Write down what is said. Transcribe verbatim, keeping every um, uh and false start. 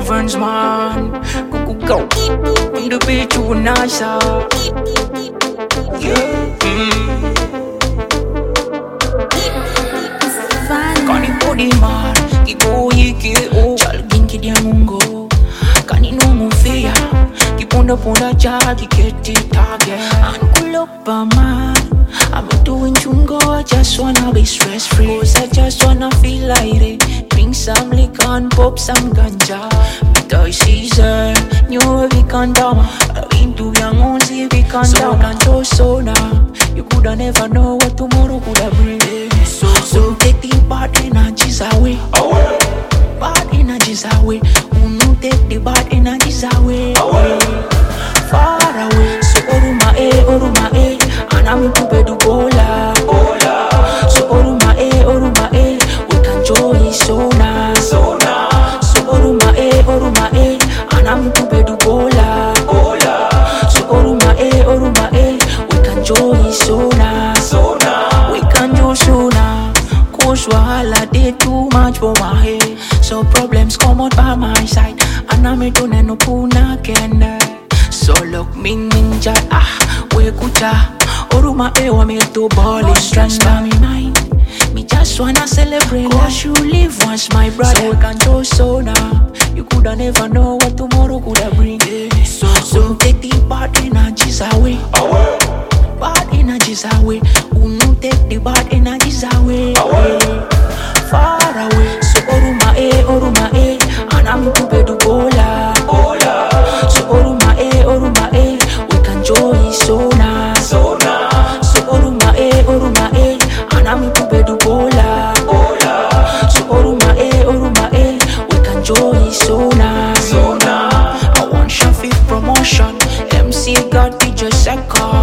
Evans man. Go go go. In the beat you nice. Yeah. Mm. Kani body man, kigo yiki o. Chal ginki dia mungo. Kani no mufia, kiponda ponda cha kiketi target. Ankulopa man, I'm doing chungo. I just wanna be stress free. Cause I just wanna feel like it. Drink some liquor and pop some ganja. Bitter season, new we can down. Into young ones we can down. And so so now, you coulda never know what tomorrow coulda bring. So so take the bad energies away. Away. Bad energies away. Who no take the bad energies away. Away. Far away. So oruma eh, oruma eh. And I'm to bed bola. Bola. So oruma eh, oruma eh. We can joy so now. So now. So oruma eh, oruma eh. And I'm to bed bola. Bola. So oruma eh, oruma eh. We can joy so now. So now. We can joy so now. Cause wahala they too much for my head. So problems come out by my side. And I'm a don't no puna kende. So look ming ming jai ah we kucha. Oruma e wa me to ball is stressed by me mind. Me just wanna celebrate. Cause you live once my brother. So we can do so now. You coulda never know what tomorrow coulda bring. Yeah. So so take the bad energies away. Away. Bad energies away. Who no take the bad energies away. Away. Far away. So oruma eh, oruma eh. And I'm to bed bola. Bola. So oruma eh, oruma eh. We can joy so now. So now. So oruma eh, oruma eh. And I'm to bed bola. Bola. So oruma eh, oruma eh. We can joy so now. So now. I want Shafi promotion. M C got D J second.